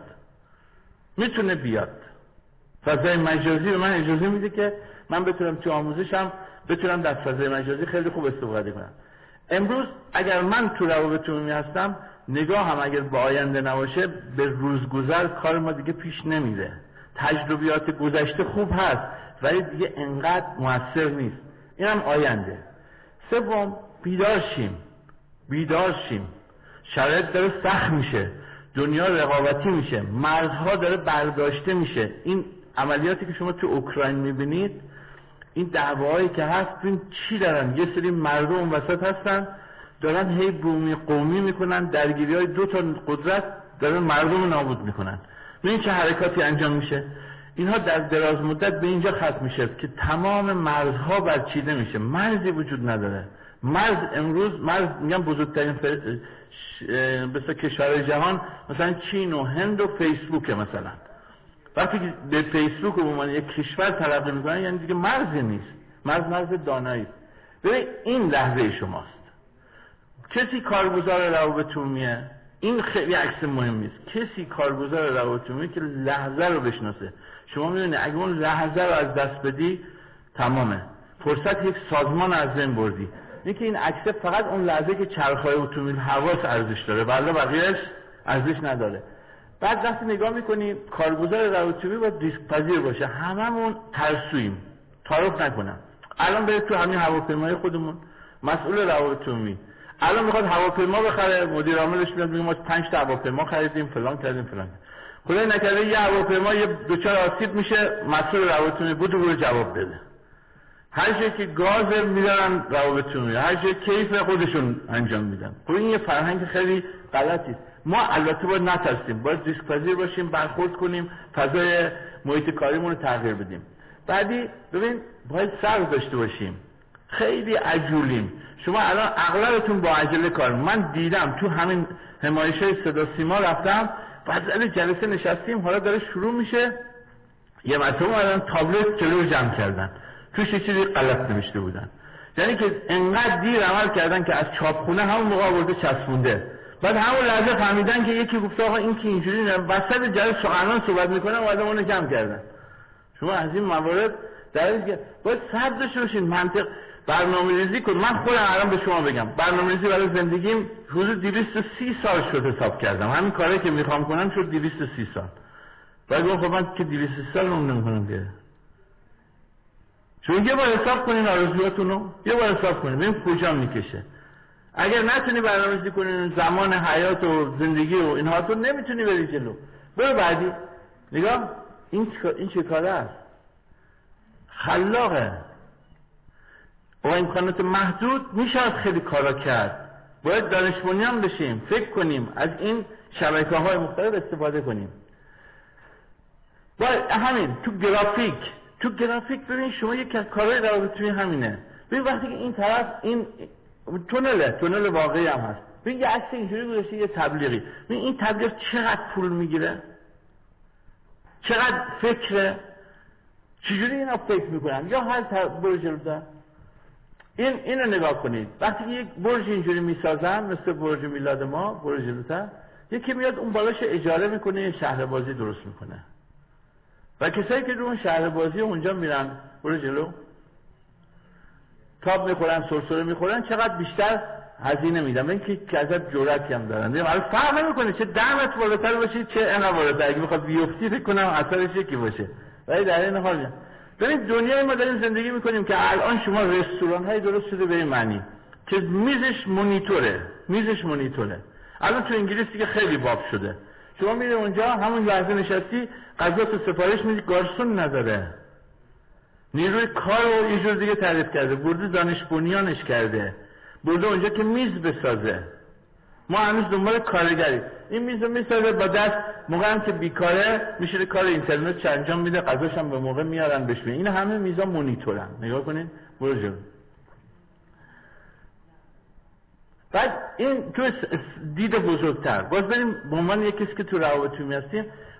میتونه بیاد. فضای مجازی به من اجازه میده که من بتونم تو آموزشم بتونم در فضای مجازی خیلی خوب استفاده کنم. امروز اگر من تو روابط عمومی هستم، نگاه هم اگر به آینده نباشه، به روزگذر کار ما دیگه پیش نمیره. تجربیات گذشته خوب هست ولی دیگه انقدر موثر نیست. اینم آینده. سوم، بیدار شیم. بیدار شیم. شرایط داره سخت میشه، دنیا رقابتی میشه، مرزها داره برداشته میشه. این عملیاتی که شما تو اوکراین میبینید، این دعواهایی که هست، این چی دارن؟ یه سری مردم اون وسط هستن دارن هی بومی قومی میکنن، درگیری های دو تا قدرت دارن مردم نابود میکنن. ببین چه حرکاتی انجام میشه. اینها در دراز مدت به اینجا ختم میشه که تمام مرزها برچیده میشه، مرزی وجود نداره. مرز امروز، مرز میگم بزرگترین ف... بسیار کشورهای جهان مثلا چین و هند و فیسبوک، مثلا وقتی که به فیسبوک به عنوان یک کشور تلقی میکنن یعنی دیگه مرزی نیست، مرز مرز دانایی. ببین این لحظه شماست. کسی کارگزار روابط عمومیه، این خیلی عکس مهمی است. کسی کارگزار روابط عمومی که لحظه رو بشناسه. شما میدونی اگه اون لحظه رو از دست بدی تمامه، فرصت یک سازمان از بین بردی. اینه که این عکس فقط اون لحظه که چرخهای اتومبیل حواس ارزش داره، ولی بقیه‌اش ارزش نداره. بعد وقتی نگاه میکنی کارگزار روابط عمومی باید ریسک پذیر باشه. هممون ترسوییم، تعارف نکنم. الان برید تو همین هواپیمای خودمون، مسئول روابط عمومی الان میخواد هواپیما بخره، مدیر عاملش میاد میگه ما پنج تا هواپیما خریدیم، فلان کردیم فلان. خدای نکرده یه هواپیما یه دوچار آسیب میشه، مسئول روابط عمومی بود برو جواب بده. هر جایی که گاز میدارن روابط عمومی، هر جایی کیف خودشون انجام میدن. خب این یه فرهنگ خیلی غلطی است. ما البته باید نترسیم، باید ریسک پذیر باشیم، برخورد کنیم، فضای محیط کاریمون رو تغییر بدیم. بعدی ببین باید صبر داشته باشیم. خیلی عجولیم. شما الان اغلبتون با عجله کار. من دیدم تو همین نمایش‌های صدا سیما رفتم، بعد جلسه نشستیم، حالا داره شروع میشه، یه مرتبه اومدن تابلت جلو جمع کردن، توش یه چیزی غلط نوشته بودن. یعنی که انقدر دیر عمل کردن که از چاپخونه همون موقع آورده چسبونده. بعد همون لحظه فهمیدن که یکی گفته آقا این که اینجوری نه، وسط جلسه سخنران صحبت میکنن، اومدن اونو جمع کردن. شما از این موارد در که باید صبر داشته باشین، منطق برنامه‌ریزی کن. من خودم الان به شما بگم برنامه‌ریزی برای زندگیم حدود دویست و سی سال شد حساب کردم. همین کاری که میخوام کنم شد دویست و سی سال. بعد گفتم خب من که دویست و سی سال عمر نمی‌کنم که. چون یه بار حساب کنین آرزوهاتون رو، یه بار حساب کنین ببین کجا میکشه. اگر نتونی برنامه‌ریزی کنین زمان حیات و زندگی و اینها تو نمیتونی بری جلو. برو بعدی. نگاه این این چه کاره است؟ خلاقه. با امکانات محدود میشه خیلی کارا کرد. باید دانش بنیان بشیم، فکر کنیم، از این شبکه‌های مختلف استفاده کنیم. باید همین تو گرافیک، تو گرافیک ببین شما یک از کارهای روابطی همینه. ببین وقتی که این طرف این تونله، تونل واقعی هم هست. ببین یه عکس اینجوری گذاشته یه تبلیغی. ببین این تبلیغ چقدر پول میگیره؟ چقدر فکره؟ چجوری اینا فکر میکنن؟ یا هر برو جلوتر. این اینو نگاه کنید. وقتی که یک برج اینجوری میسازن مثل برج میلاد ما، برج جلوتر، یکی میاد اون بالاش اجاره میکنه، یه شهر بازی درست میکنه. و کسایی که رو اون شهر بازی اونجا میرن برو جلو، تاب میخورن، سرسره میخورن، چقدر بیشتر هزینه میدن. این که ازت جرأتی هم دارن. حالا فرق نمیکنه چه ده متر بالاتر باشه چه انقدر بالاتر، اگه میخواد بیفتی فکر کنم اثرش یکی باشه. ولی در این حال ببین دنیای ما داریم زندگی میکنیم که الان شما رستوران های درست شده به این معنی که میزش مونیتوره، میزش مونیتوره. الان تو انگلیس دیگه خیلی باب شده. شما میره اونجا همون لحظه نشستی غذا تو سفارش میدی، گارسون نداره. نیروی کار رو یه جور دیگه تعریف کرده، برده دانش بنیانش کرده، برده اونجا که میز بسازه. ما هنوز دنبال کارگری. این میز رو میسازه با دست، موقع هم که بیکاره میشه کار اینترنت انجام میده، غذاش هم به موقع میارن بهش میدن. این همه میزا مونیتورن. نگاه کنین برو جلو. بعد این تو دید بزرگتر باز بریم به عنوان یک کسی که تو روابط عمومی هستیم،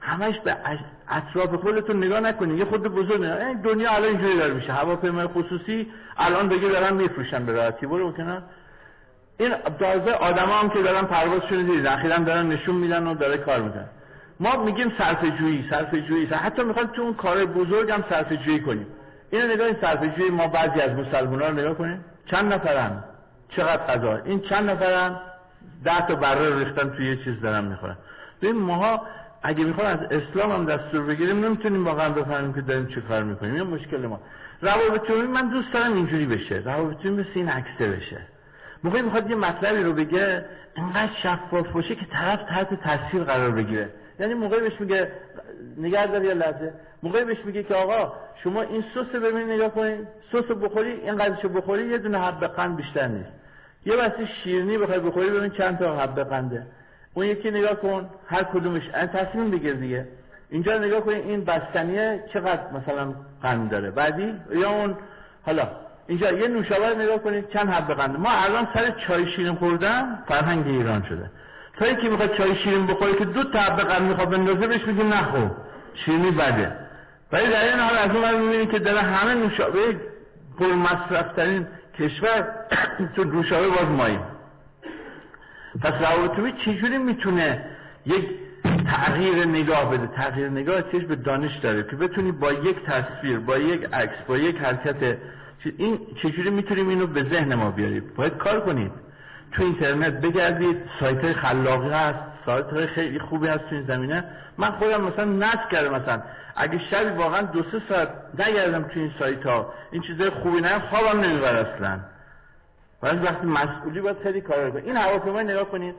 همش به اطراف خودتون نگاه نکنید، یه خود بزرگ نگاه. این دنیا الان اینجوری داره میشه، هواپیمای خصوصی الان دیگه دارن میفروشن به راحتی، برو کنار. این تازه آدما هم که دارن پروازشون دیدید اخیراً دارن نشون میدن و داره کار میکنن. ما میگیم صرفه جویی صرفه جویی، حتی میخوام تو اون کار بزرگ هم صرفه جویی کنیم. اینو نگاه، این صرفه جویی ما بعضی از مسلمان‌ها رو نگاه کنیم، چند نفرن، چقدر غذا، این چند نفرن ده تا بره ریختن توی یه چیز دارن میخورن. ببین ماها اگه میخوام از اسلام هم دستور بگیریم نمیتونیم واقعا بفهمیم که داریم چه کار میکنیم. این مشکل ما. روابط عمومی من دوست دارم اینجوری بشه، روابط عمومی مثل این عکسه بشه. موقعی میخواد یه مطلبی رو بگه اینقدر شفاف باشه که طرف تحت تاثیر قرار بگیره. یعنی موقعی بهش میگه نگاه دار یه لحظه، موقعی بهش میگه که آقا شما این سس ببین نگاه کنین، سس بخوری اینقدرشو بخوری یه دونه حب قند بیشتر نیست. یه واسه شیرینی بخوای بخوری ببین چند تا حب قنده. اون یکی نگاه کن هر کدومش این تصمیم بگیر دیگه. اینجا نگاه کن این بستنیه چقدر مثلا قند داره. بعدی یا اون حالا اینجا یه نوشابه نگاه کنید چند حب قند. ما الان سر چای شیرین خوردن فرهنگ ایران شده. تا یکی میخواد چای شیرین بخوره که دو تا حب قند میخواد بندازه بهش میگیم نخور شیرینی بده. ولی در این حال از اون ور میبینید که داره همه نوشابه پر مصرف ترین کشور تو نوشابه باز ماییم. پس روابطی چجوری میتونه یک تغییر نگاه بده؟ تغییر نگاه چیز به دانش داره که بتونی با یک تصویر، با یک عکس، با یک حرکت این چجوری میتونیم اینو به ذهن ما بیاریم؟ باید کار کنید. تو اینترنت بگردید، سایت خلاقی هست، سایت خیلی خوبی هست تو این زمینه. من خودم مثلا نصب کردم، مثلا اگه شبی واقعا دو سه ساعت نگردم تو این سایت ها این چیزای خوبی نه خوابم نمیبره اصلا. ولی وقتی مسئولی باید خیلی کار کنید. این هواپیما نگاه کنید،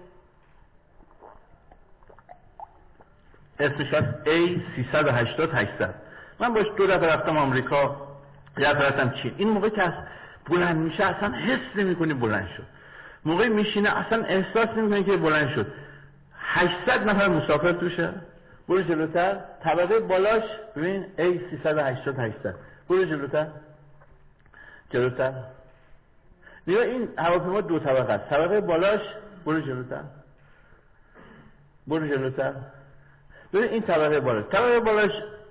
اسمش هست ای سیصد و هشتاد هشتصد. من باش دو دفعه رفتم آمریکا، یه دفعه رفتم چین. این موقع که بلند میشه اصلا حس نمی‌کنی بلند شد. موقعی میشینه اصلا احساس نمی‌کنی که بلند شد. هشتصد نفر مسافر توشه. برو جلوتر، طبقه بالاش ببین ای سیصد و هشتاد هشتصد. برو جلوتر. جلوتر. نیا این هواپیما دو طبقه است. طبقه بالاش برو جلوتر. برو جلوتر. ببین این طبقه بالاش. طبقه بالاش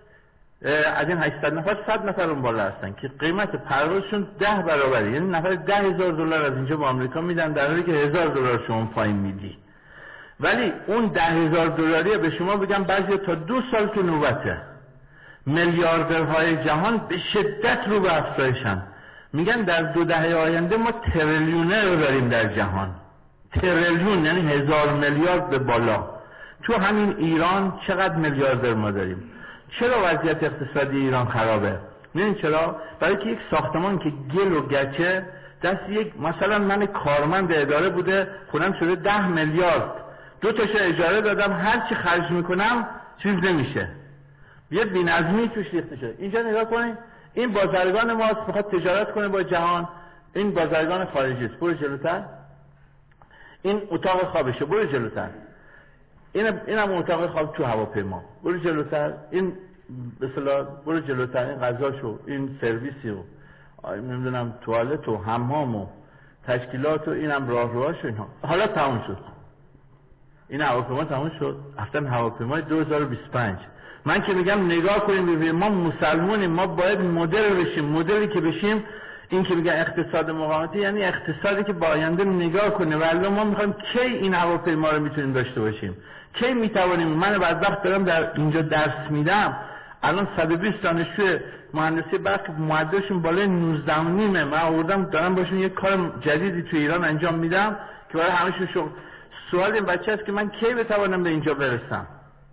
از این هشتصد نفر صد نفر اون بالا هستن که قیمت پروازشون ده برابره. یعنی نفر ده هزار دلار از اینجا به آمریکا میدن در حالی که هزار دلار شما پایین میدی. ولی اون ده هزار دلاری به شما بگم بعضی تا دو سال که نوبته. میلیاردرهای جهان به شدت رو به افزایشن. میگن در دو دهه آینده ما تریلیونر رو داریم در جهان. تریلیون یعنی هزار میلیارد به بالا. تو همین ایران چقدر میلیاردر ما داریم؟ چرا وضعیت اقتصادی ایران خرابه؟ میدونید چرا؟ برای که یک ساختمان که گل و گچه دست یک مثلا من کارمند اداره بوده خودم شده ده میلیارد، دو تاش اجاره دادم، هر چی خرج میکنم چیز نمیشه، یه بی‌نظمی توش ریخته شده. اینجا نگاه کنید، این بازرگان ماست میخواد تجارت کنه با جهان، این بازرگان خارجی است. برو جلوتر. این اتاق خوابشه، برو جلوتر. این اینم اتاق خواب تو هواپیما، برو جلوتر. این به اصطلاح برو جلوتر. این غذاشو، این سرویسیو، نمیدونم توالت و حمام و تشکیلات و اینم راهروهاشو اینها. حالا تموم شد. این هواپیما تموم شد. رفتن هواپیمای دو هزار و بیست و پنج. من که میگم نگاه کنیم ببینیم ما مسلمانیم، ما باید مدل بشیم. مدلی که بشیم این که میگن اقتصاد مقاومتی یعنی اقتصادی که با آینده نگاه کنه. ولی ما میخوایم کی این هواپیما رو میتونیم داشته باشیم، کی میتوانیم. من بدبخت دارم در اینجا درس میدم، الان صد و بیست دانشجو مهندسی برق معدلشون بالای نوزده و نیمه. من آوردم دارم باشون یک کار جدیدی تو ایران انجام میدم که برای همشون شغل. سوال این بچه است که من کی بتوانم به اینجا برسم؟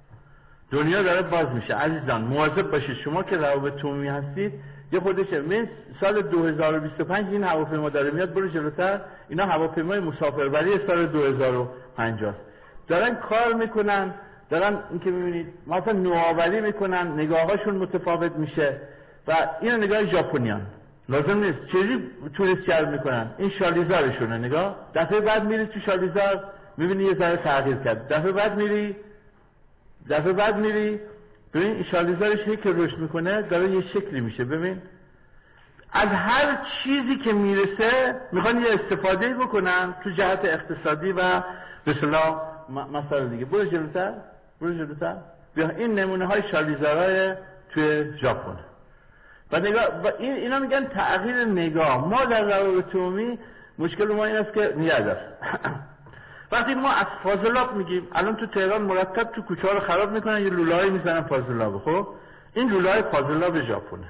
دنیا داره باز میشه عزیزان، مواظب باشید. شما که روابط عمومی هستید یه خودشه. من سال دو هزار و بیست و پنج این هواپیما داره میاد، برو جلوتر. اینا هواپیمای مسافربری سال دو هزار و پنجاه دارن کار میکنن، دارن این که میبینید مثلا نوآوری میکنن، نگاهاشون متفاوت میشه و این نگاه ژاپنیان لازم نیست. چجوری توریست جلب میکنن؟ این شالیزارشونه. نگاه دفعه بعد میری تو شالیزار میبینی یه ذره تغییر کرد، دفعه بعد میری دفعه بعد میری ببین این شالیزارش هی که رشد میکنه داره یه شکلی میشه. ببین از هر چیزی که میرسه میخوان یه استفاده بکنن تو جهت اقتصادی و به اصطلاح مسائل دیگه. برو جلوتر، برو جلوتر. بیا این نمونه های شالیزارای توی ژاپن و نگاه و این اینا میگن تغییر نگاه. ما در روابط عمومی مشکل ما این است که نیاز وقتی ما از فاضلاب میگیم، الان تو تهران مرتب تو کوچه ها رو خراب میکنن، یه لوله‌ای میزنن فاضلاب. خب این لوله‌های فاضلاب ژاپنه.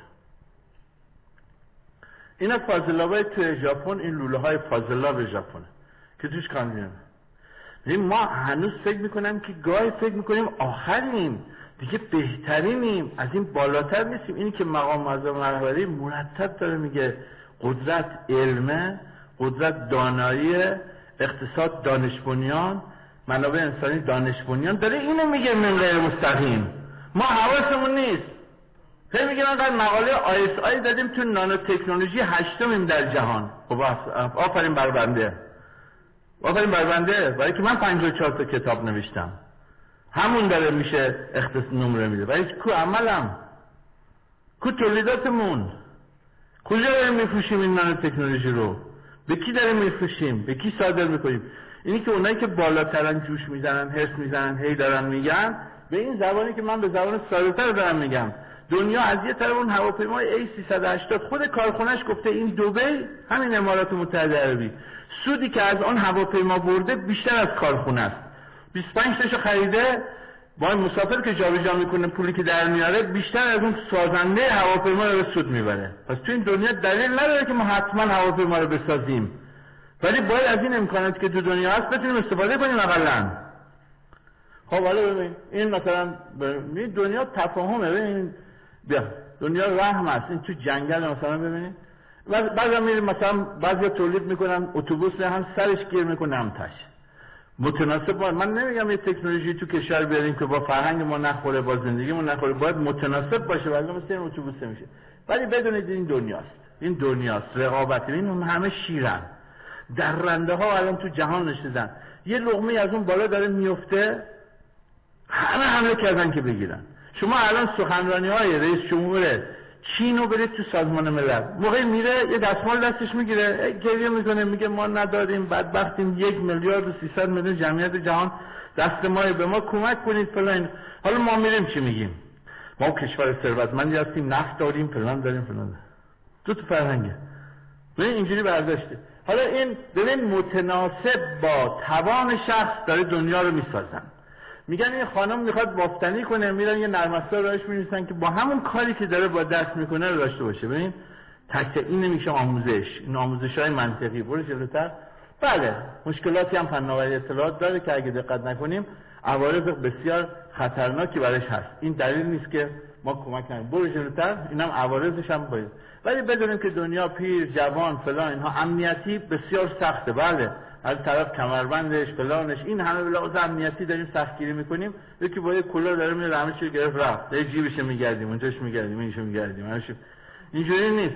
اینا فاضلابای تو ژاپن، این لوله‌های فاضلاب ژاپنه که توش کامیونه. ببین ما هنوز فکر میکنم که گاهی فکر میکنیم آخریم دیگه، بهترینیم، از این بالاتر نیستیم. اینی که مقام معظم رهبری مرتب داره میگه قدرت علمه، قدرت دانایی، اقتصاد دانش بنیان، منابع انسانی دانش بنیان، داره اینو میگه من غیر مستقیم. ما حواسمون نیست. فکر میگم انقدر مقاله آی اس آی دادیم تو نانو تکنولوژی هشتمیم در جهان. خب آفرین بر بنده، آفرین بر بنده، برای که من پنجاه و چهار تا کتاب نوشتم، همون داره میشه اختصاص نمره میده. برای که کو عملم، کو تولیداتمون، کجا داریم میفروشیم این نانو تکنولوژی رو، به کی داریم میفروشیم، به کی صادر میکنیم. اینی که اونایی که بالاترن جوش میزنن، هرس میزنن، هی دارن میگن به این زبانی که من به زبان ساده‌تر دارم میگم. دنیا از یه طرف اون هواپیمای ای سیصد و هشتاد خود کارخونه‌اش گفته این دبی، همین امارات متحده عربی، سودی که از آن هواپیما برده بیشتر از کارخونه است. بیست و پنج تاشو خریده، با این مسافر که جابجا میکنه پولی که در میاره بیشتر از اون سازنده هواپیما رو سود میبره. پس تو این دنیا دلیل نداره که ما حتما هواپیما رو بسازیم، ولی باید از این امکاناتی که تو دنیا هست بتونیم استفاده کنیم اقلا. خب حالا ببین این مثلا ببین دنیا تفاهمه، ببین بیا دنیا رحم است. این تو جنگل مثلا ببینید بعضی میریم مثلا بعضی تولید میکنن اتوبوس هم سرش گیر میکنه هم تاش متناسب با. من نمیگم یه تکنولوژی تو کشور بیاریم که با فرهنگ ما نخوره، با زندگی ما نخوره، باید متناسب باشه، ولی مثلا این اتوبوس میشه. ولی بدونید این دنیاست، این دنیاست، رقابت. این همه شیرن، درنده ها الان تو جهان نشدن، یه لقمه از اون بالا داره میفته، همه حمله کردن که بگیرن. شما الان سخنرانی های رئیس جمهور چینو برید تو سازمان ملل، موقعی میره یه دستمال دستش میگیره گریه میکنه، میگه ما نداریم، بدبختیم، یک میلیارد و سیصد میلیون جمعیت جهان دست ما، به ما کمک کنید فلان. حالا ما میریم چی میگیم؟ ما کشور ثروتمندی هستیم، نفت داریم، فلان داریم، فلان. تو تو فرهنگه ببین اینجوری برداشته. حالا این ببین متناسب با توان شخص داره دنیا رو میسازن. میگن این خانم میخواد بافتنی کنه، میرن یه نرم افزار راهش می‌نویسن که با همون کاری که داره با دست میکنه رو داشته باشه. ببین تک این نمیشه آموزش، این آموزش‌های منطقی. برو جلوتر. بله مشکلاتی هم فناوری اطلاعات داره که اگه دقت نکنیم عوارض بسیار خطرناکی براش هست. این دلیل نیست که ما کمک نکنیم. برو جلوتر. اینم عوارضش هم باید. ولی بدونیم که دنیا پیر، جوان، فلان، اینها امنیتی بسیار سخته. بله از طرف کمربندش، فلانش، این همه بلاغ امنیتی داریم سختگیری میکنیم. یکی با یک کلاه داره میره همه چی گرفت رفت، در جیبش میگردیم، اونجاش میگردیم، اینش میگردیم، همش اینجوری نیست.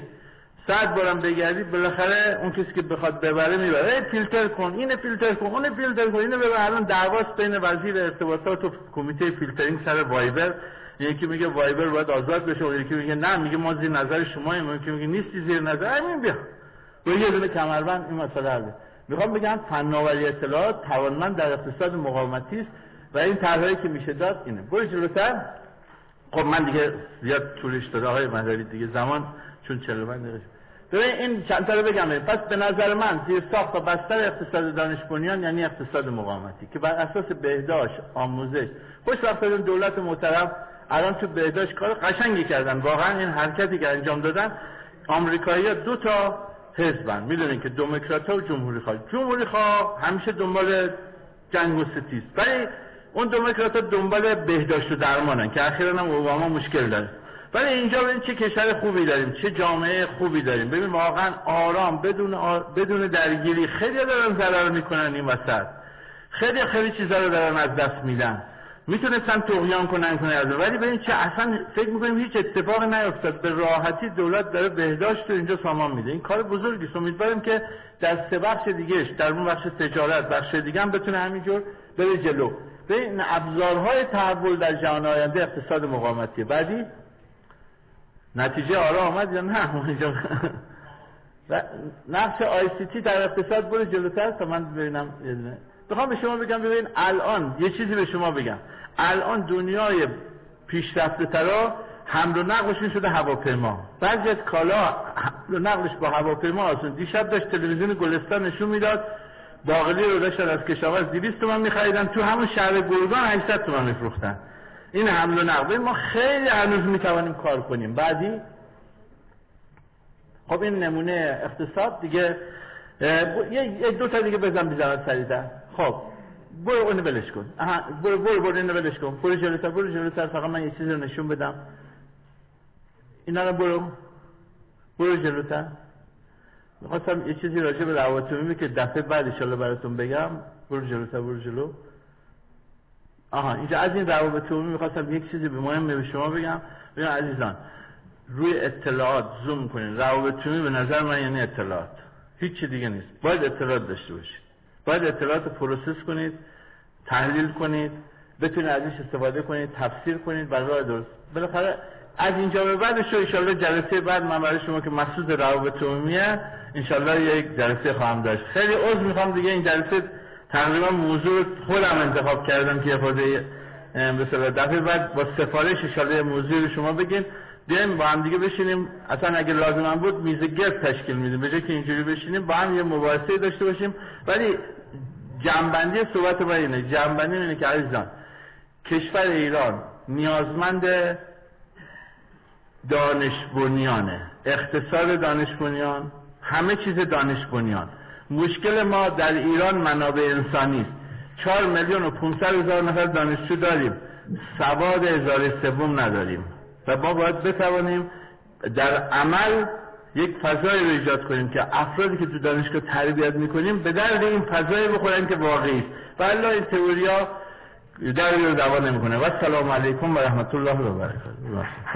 صد بارم بگردید بالاخره اون کسی که بخواد ببره میبره. فیلتر کن، اینو فیلتر کن، اون فیلتر کن، اینو ببر. الان دعواست بین وزیر ارتباطات و کمیته فیلترینگ سر وایبر. یکی میگه وایبر باید آزاد بشه، و یکی میگه نه، میگه ما زیر نظر شماییم، یکی میگه نیستی زیر نظر. همین بیا با یه دونه کمربند این مسئله حل. میخوام بگم فناوری اطلاعات توانمند در اقتصاد مقاومتی است و این طرحی که میشه داد اینه. برو جلوتر. خب من دیگه زیاد طولش داده های مداری دیگه زمان، چون چهل و پنج دقیقه. ببین این چند تا رو بگم. پس به نظر من زیر ساخت و بستر اقتصاد دانش بنیان یعنی اقتصاد مقاومتی که بر اساس بهداشت، آموزش. خوشبختانه دولت محترم الان تو بهداشت کار قشنگی کردن. واقعا این حرکتی که انجام دادن، آمریکایی‌ها دو تا حزبن، میدونین که دموکرات‌ها و جمهوری‌خواه. جمهوری‌خواه همیشه دنبال جنگ و ستیز، ولی اون دموکرات‌ها دنبال بهداشت و درمانن که اخیراً هم اوباما مشکل داره. ولی اینجا ببین چه کشور خوبی داریم، چه جامعه خوبی داریم. ببین واقعا آرام، بدون آر... بدون درگیری. خیلی دارن ضرر میکنن این وسط، خیلی خیلی چیزا رو دارن از دست میدن. میتونستن طغیان کنن کنن از ولی ببین چه اصلا فکر میکنیم هیچ اتفاقی نیفتاد. به راحتی دولت داره بهداشت رو اینجا سامان میده. این کار بزرگی است. امیدوارم که در سه بخش دیگهش، در اون بخش تجارت، بخش دیگه هم بتونه همینجور بره جلو. ببین ابزارهای تحول در جهان آینده اقتصاد مقاومتی. بعدی نتیجه آرا آمد یا نه؟ اونجا نقش آی سی تی در اقتصاد. برو جلوتر تا من ببینم. بخوام به شما بگم ببین الان یه چیزی به شما بگم، الان دنیای پیشرفته ترا حمل و نقلشون شده هواپیما. بعضی از کالا حمل و نقلش با هواپیما آسون. دیشب داشت تلویزیون گلستان نشون میداد باقلی رو داشتن از کشاورز دویست تومن میخریدن، تو همون شهر گرگان هشتصد تومن میفروختن. این حمل و نقل. ما خیلی هنوز میتوانیم کار کنیم. بعدی خب این نمونه اقتصاد دیگه. یه دو تا دیگه بزن بیزنات سریع‌تر. خب برو اونو بلش کن. آها برو برو برو اینو بلش کن. برو جلوتر برو جلوتر. فقط من یه چیزی رو نشون بدم. اینا رو برو برو جلوتر. می‌خواستم یه چیزی راجع به روابط عمومی که دفعه بعد ان شاءالله براتون بگم. برو جلوتر برو جلو. آها اینجا از این روابط عمومی می‌خواستم یک چیزی به مهمه به شما بگم. ببین عزیزان روی اطلاعات زوم کنین. روابط عمومی به نظر من یعنی اطلاعات، هیچ چیز دیگه نیست. باید اطلاعات داشته باشید، باید اطلاعات پروسس کنید، تحلیل کنید، بتونید ازش استفاده کنید، تفسیر کنید و راه درست. بالاخره از اینجا به بعدش ان شاءالله جلسه بعد من برای شما که مخصوص روابط عمومیه ان شاءالله یک جلسه خواهم داشت. خیلی عذر میخوام دیگه این جلسه تقریبا موضوع خودم انتخاب کردم که افاده مثلا دفعه بعد با سفارش ان شاءالله موضوع رو شما بگین، بیایم با هم دیگه بشینیم. اصلا اگه لازم بود میز گرد تشکیل میدیم، به جای که اینجوری بشینیم با هم یه مباحثه داشته باشیم. ولی جنبندی صحبت ما اینه، جنبندی اینه که عزیزان کشور ایران نیازمند دانش بنیانه، اقتصاد دانش بنیان، همه چیز دانش بنیان. مشکل ما در ایران منابع انسانی است. چهار میلیون و پانصد هزار نفر دانشجو داریم، سواد هزار سوم نداریم و ما باید بتوانیم در عمل یک فضایی رو ایجاد کنیم که افرادی که تو دانشگاه تربیت میکنیم به درد این فضایی بخورن که واقعی است و الا این تئوریا در رو دوا نمیکنه. و السلام علیکم و رحمت الله و برکاته.